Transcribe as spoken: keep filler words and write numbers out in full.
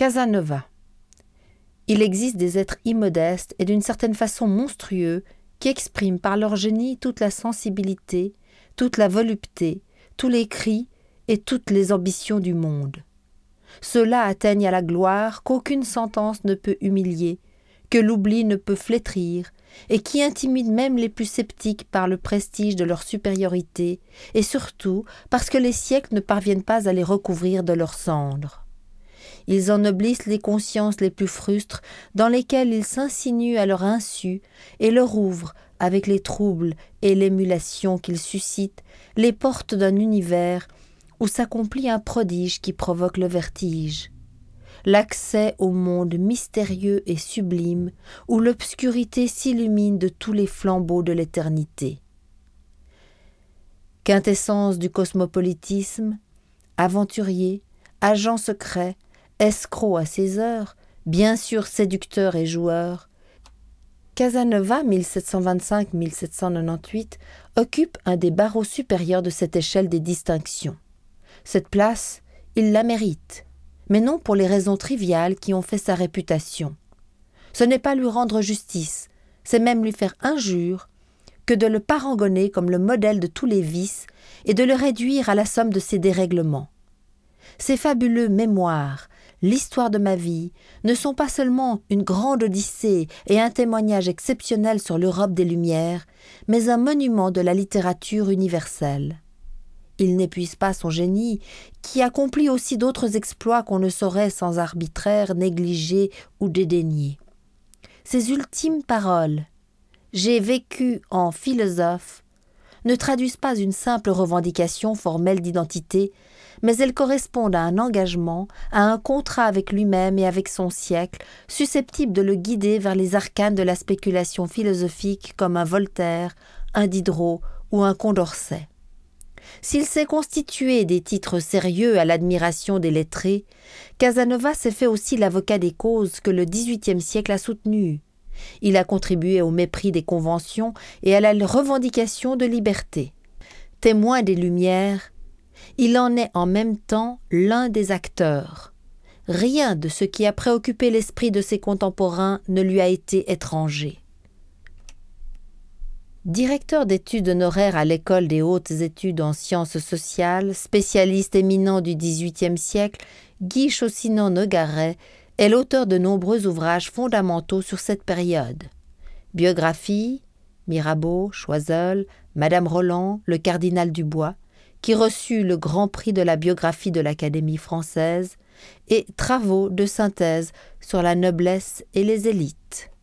Casanova. Il existe des êtres immodestes et d'une certaine façon monstrueux qui expriment par leur génie toute la sensibilité, toute la volupté, tous les cris et toutes les ambitions du monde. Ceux-là atteignent à la gloire qu'aucune sentence ne peut humilier, que l'oubli ne peut flétrir, et qui intimident même les plus sceptiques par le prestige de leur supériorité, et surtout parce que les siècles ne parviennent pas à les recouvrir de leurs cendres. Ils ennoblissent les consciences les plus frustres, dans lesquelles ils s'insinuent à leur insu, et leur ouvrent, avec les troubles et l'émulation qu'ils suscitent, les portes d'un univers où s'accomplit un prodige qui provoque le vertige. L'accès au monde mystérieux et sublime, où l'obscurité s'illumine de tous les flambeaux de l'éternité. Quintessence du cosmopolitisme, aventurier, agent secret, escroc à ses heures, bien sûr séducteur et joueur, Casanova, mille sept cent vingt-cinq à mille sept cent quatre-vingt-dix-huit, occupe un des barreaux supérieurs de cette échelle des distinctions. Cette place, il la mérite, mais non pour les raisons triviales qui ont fait sa réputation. Ce n'est pas lui rendre justice, c'est même lui faire injure que de le parangonner comme le modèle de tous les vices et de le réduire à la somme de ses dérèglements. Ces fabuleux mémoires, l'histoire de ma vie, ne sont pas seulement une grande odyssée et un témoignage exceptionnel sur l'Europe des Lumières, mais un monument de la littérature universelle. Il n'épuise pas son génie, qui accomplit aussi d'autres exploits qu'on ne saurait sans arbitraire négliger ou dédaigner. Ses ultimes paroles, « J'ai vécu en philosophe », ne traduisent pas une simple revendication formelle d'identité, mais elles correspondent à un engagement, à un contrat avec lui-même et avec son siècle, susceptible de le guider vers les arcanes de la spéculation philosophique comme un Voltaire, un Diderot ou un Condorcet. S'il s'est constitué des titres sérieux à l'admiration des lettrés, Casanova s'est fait aussi l'avocat des causes que le dix-huitième siècle a soutenues. Il a contribué au mépris des conventions et à la revendication de liberté. Témoin des Lumières, il en est en même temps l'un des acteurs. Rien de ce qui a préoccupé l'esprit de ses contemporains ne lui a été étranger. Directeur d'études honoraires à l'École des hautes études en sciences sociales, spécialiste éminent du dix-huitième siècle, Guy Chaussinan-Nogaret est l'auteur de nombreux ouvrages fondamentaux sur cette période. Biographie, Mirabeau, Choiseul, Madame Roland, le cardinal Dubois, qui reçut le Grand Prix de la biographie de l'Académie française, et travaux de synthèse sur la noblesse et les élites.